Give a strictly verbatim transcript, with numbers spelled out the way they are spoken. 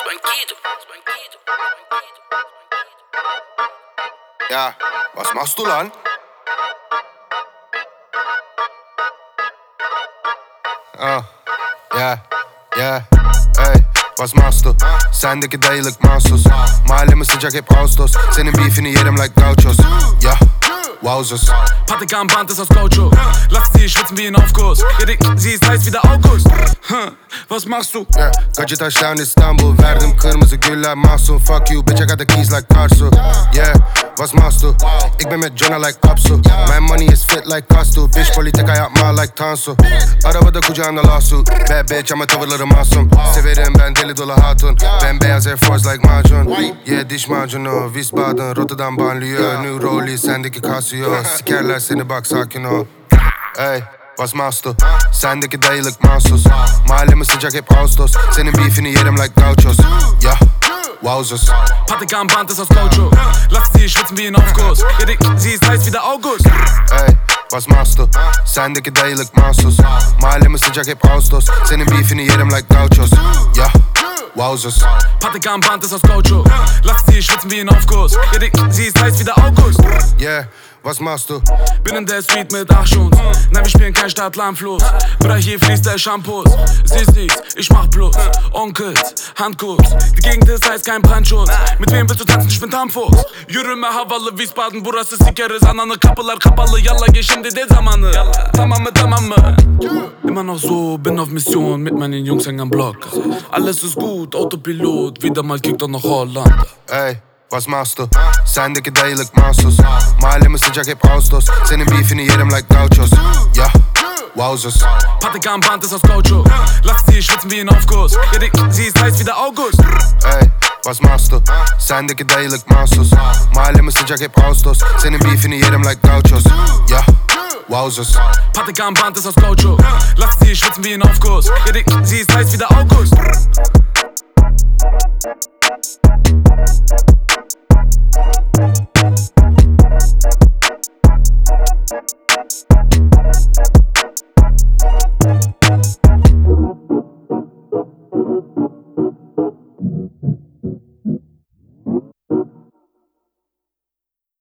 Ja, was machst du lan? Oh, yeah, yeah, ey, was machst du? Sendeki dayılık mahsus. Mahallemi sıcak hep Ağustos. Senin beefini yerim like gauchos. Yeah, wowzers. Patekan Band ist aus Gaucho. Lass sie schwitzen wie ein Aufguss. Ja, die, sie ist heiß wie der August. Huh, was machst du? Yeah, Gacı taştan İstanbul. Verdim kırmızı güller mahzun. Fuck you bitch, I got the keys like Karsu. Yeah, was machst du? Ik ben met Jonah like Apsu. My money is fit like Kastu. Bitch politika yapma like Tansu. Arabada kucağında lawsuit. Bad bitch ama tavırları masum. Severim ben deli dolu hatun. Bembeyaz Air Force like macun. Yeah, diş macunu. Wiesbaden, Rotterdam banlieue. New Rollie, sendeki Casio. Sikerler seni bak sakin ol. Ey, was machst du? Sendeki dayılık mahsus. Mahallemi sıcak hep Ağustos. Senin beefini yerim like gauchos. Yeah, wowzers. Patekan Band ist aus Gaucho. Lass sie schwitzen wie ein Aufguss. Ja, die, sie ist heiß wie der August. Ey, was machst du? Sendeki dayılık mahsus. Mahallemi sıcak hep Ağustos. Senin beefini yerim like gauchos. Yeah, wowzers. Patekan Band ist aus Gaucho. Lass sie schwitzen wie ein Aufguss. Ja, die, sie ist heiß wie der August. Yeah, was machst du? Bin in der Street mit Achschunds. Nein, wir spielen kein Stadt-Land-Fluss. Bruder, hier fließt der Shampoos. Sie siehst, ich mach Plus. Onkels, Handkuss. Die Gegend ist heiß, kein Brandschutz. Mit wem willst du tanzen? Ich bin Tamfuchs. Yürüme havalı Wiesbaden. Burası sikeriz ananı. Kapılar kapalı. Yalla geh şimdi de zamanı. Tamam mı, tamam mı? Immer noch so, bin auf Mission mit meinen Jungs hängen am Block. Alles ist gut, Autopilot. Wieder mal kickt doch nach Holland. Ey, was machst du? Sendeki dayılık mahsus. Mahallemi sıcak hep Ağustos. Senin beefini yerim like gauchos. Yeah, wowzers. Patekan Band ist aus Gaucho. Lass sie schwitzen wie ein Aufguss. Ja, die, sie ist heiß wie der August. Ey, was machst du? Sendeki dayılık mahsus. Mahallemi sıcak hep Ağustos. Senin beefini yerim like gauchos. Yeah, wowzers. Patekan Band ist aus Gaucho. Lass sie schwitzen wie ein Aufguss. Ja, die, sie ist heiß wie der August.